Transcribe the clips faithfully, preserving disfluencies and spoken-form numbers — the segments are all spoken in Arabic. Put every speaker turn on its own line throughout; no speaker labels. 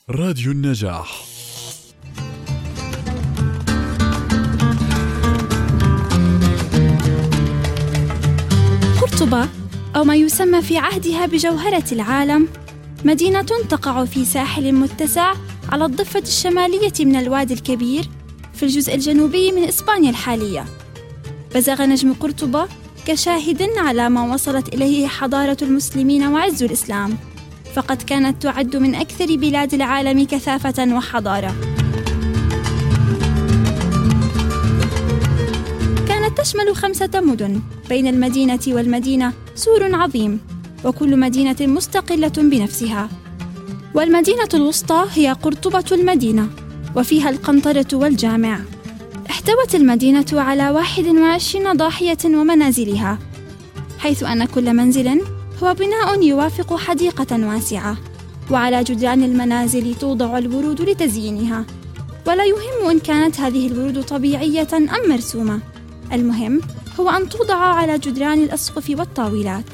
راديو النجاح.
قرطبة، أو ما يسمى في عهدها بجوهرة العالم، مدينة تقع في ساحل متسع على الضفة الشمالية من الوادي الكبير في الجزء الجنوبي من إسبانيا الحالية. بزغ نجم قرطبة كشاهد على ما وصلت إليه حضارة المسلمين وعز الإسلام، فقد كانت تعد من أكثر بلاد العالم كثافة وحضارة. كانت تشمل خمسة مدن، بين المدينة والمدينة سور عظيم، وكل مدينة مستقلة بنفسها. والمدينة الوسطى هي قرطبة المدينة، وفيها القنطرة والجامع. احتوت المدينة على واحد وعشرين ضاحية ومنازلها، حيث أن كل منزل هو بناء يوافق حديقة واسعة، وعلى جدران المنازل توضع الورود لتزيينها، ولا يهم إن كانت هذه الورود طبيعية أم مرسومة، المهم هو أن توضع على جدران الأسقف والطاولات.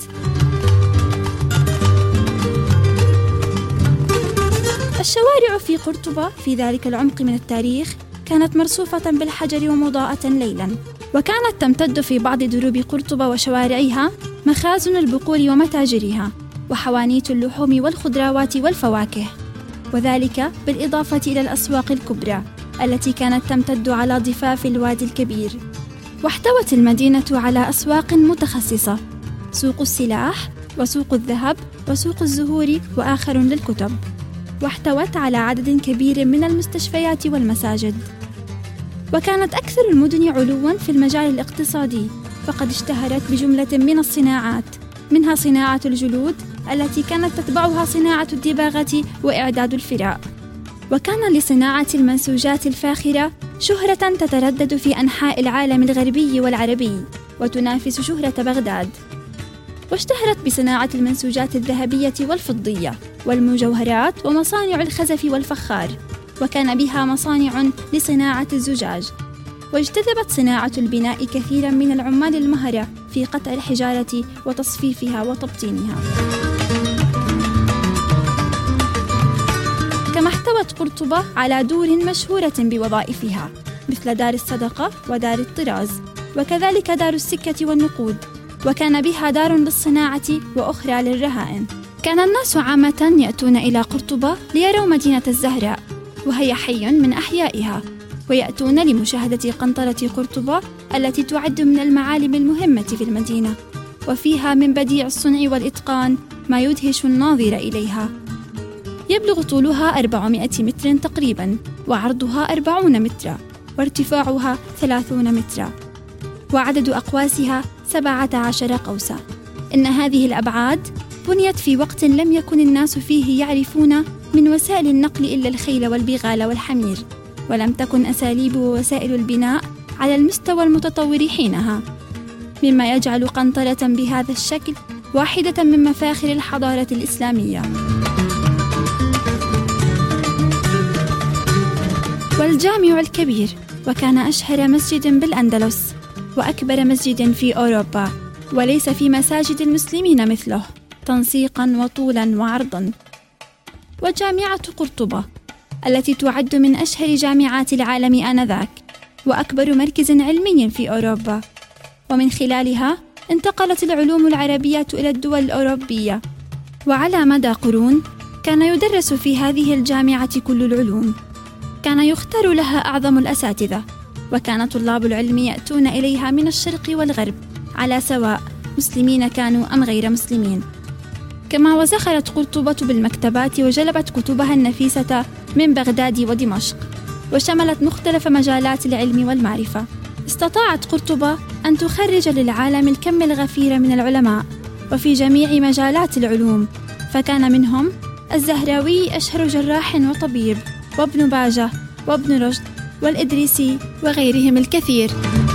الشوارع في قرطبة في ذلك العمق من التاريخ كانت مرصوفة بالحجر ومضاءة ليلاً، وكانت تمتد في بعض دروب قرطبة وشوارعها مخازن البقول ومتاجرها، وحوانيت اللحوم والخضروات والفواكه، وذلك بالإضافة إلى الأسواق الكبرى التي كانت تمتد على ضفاف الوادي الكبير. واحتوت المدينة على أسواق متخصصة، سوق السلاح وسوق الذهب وسوق الزهور وآخر للكتب. واحتوت على عدد كبير من المستشفيات والمساجد. وكانت أكثر المدن علواً في المجال الاقتصادي، فقد اشتهرت بجملة من الصناعات، منها صناعة الجلود التي كانت تتبعها صناعة الدباغة وإعداد الفراء. وكان لصناعة المنسوجات الفاخرة شهرة تتردد في أنحاء العالم الغربي والعربي، وتنافس شهرة بغداد. واشتهرت بصناعة المنسوجات الذهبية والفضية والمجوهرات ومصانع الخزف والفخار، وكان بها مصانع لصناعة الزجاج. واجتذبت صناعة البناء كثيرا من العمال المهرة في قطع الحجارة وتصفيفها وتبطينها. كما احتوت قرطبة على دور مشهورة بوظائفها، مثل دار الصدقة ودار الطراز، وكذلك دار السكة والنقود. وكان بها دار للصناعة وأخرى للرهائن. كان الناس عامة يأتون إلى قرطبة ليروا مدينة الزهراء، وهي حي من أحيائها، ويأتون لمشاهدة قنطرة قرطبة التي تعد من المعالم المهمة في المدينة، وفيها من بديع الصنع والإتقان ما يدهش الناظر إليها. يبلغ طولها أربعمائة متر تقريبا، وعرضها أربعون مترا، وارتفاعها ثلاثون مترا، وعدد أقواسها سبعة عشر قوسا. إن هذه الأبعاد بنيت في وقت لم يكن الناس فيه يعرفون من وسائل النقل إلا الخيل والبغال والحمير، ولم تكن أساليب ووسائل البناء على المستوى المتطور حينها، مما يجعل قنطرة بهذا الشكل واحدة من مفاخر الحضارة الإسلامية. والجامع الكبير، وكان أشهر مسجد بالأندلس وأكبر مسجد في أوروبا، وليس في مساجد المسلمين مثله تنسيقاً وطولاً وعرضاً. وجامعة قرطبة التي تعد من أشهر جامعات العالم آنذاك، وأكبر مركز علمي في أوروبا، ومن خلالها انتقلت العلوم العربية إلى الدول الأوروبية. وعلى مدى قرون كان يدرس في هذه الجامعة كل العلوم، كان يختار لها أعظم الأساتذة، وكان طلاب العلم يأتون إليها من الشرق والغرب على سواء، مسلمين كانوا أم غير مسلمين. كما وزخرت قرطبة بالمكتبات وجلبت كتبها النفيسة من بغداد ودمشق، وشملت مختلف مجالات العلم والمعرفة. استطاعت قرطبة أن تخرج للعالم الكم الغفير من العلماء، وفي جميع مجالات العلوم، فكان منهم الزهراوي أشهر جراح وطبيب، وابن باجة، وابن رشد، والإدريسي، وغيرهم الكثير.